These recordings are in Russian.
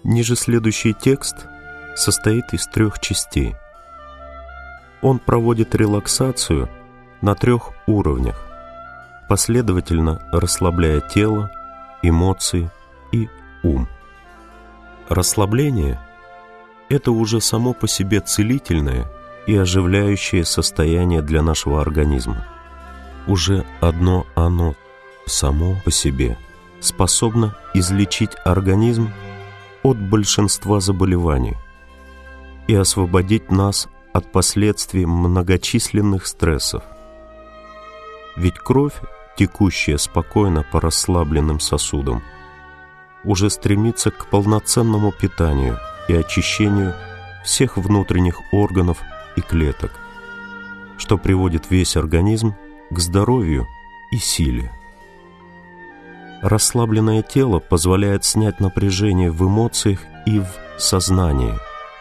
Ниже следующий текст состоит из 3 частей. Он проводит релаксацию на 3 уровнях, последовательно расслабляя тело, эмоции и ум. Расслабление – это уже само по себе целительное и оживляющее состояние для нашего организма. Уже одно оно само по себе способно излечить организм от большинства заболеваний и освободить нас от последствий многочисленных стрессов. Ведь кровь, текущая спокойно по расслабленным сосудам, уже стремится к полноценному питанию и очищению всех внутренних органов и клеток, что приводит весь организм к здоровью и силе. Расслабленное тело позволяет снять напряжение в эмоциях и в сознании.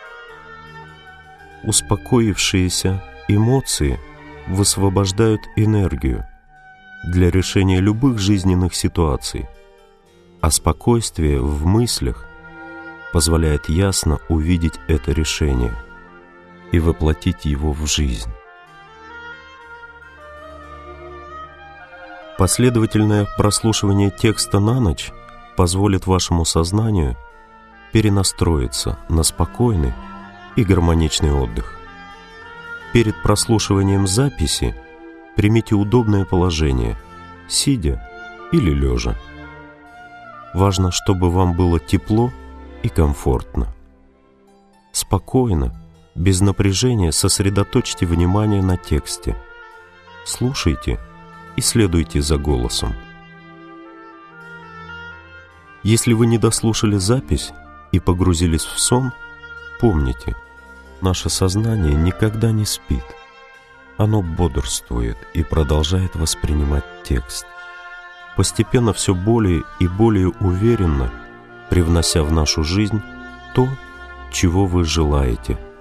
Успокоившиеся эмоции высвобождают энергию для решения любых жизненных ситуаций, а спокойствие в мыслях позволяет ясно увидеть это решение и воплотить его в жизнь. Последовательное прослушивание текста на ночь позволит вашему сознанию перенастроиться на спокойный и гармоничный отдых. Перед прослушиванием записи примите удобное положение, сидя или лежа. Важно, чтобы вам было тепло и комфортно. Спокойно, без напряжения сосредоточьте внимание на тексте. Слушайте и следуйте за голосом. Если вы не дослушали запись и погрузились в сон, помните, наше сознание никогда не спит. Оно бодрствует и продолжает воспринимать текст, постепенно все более и более уверенно привнося в нашу жизнь то, чего вы желаете.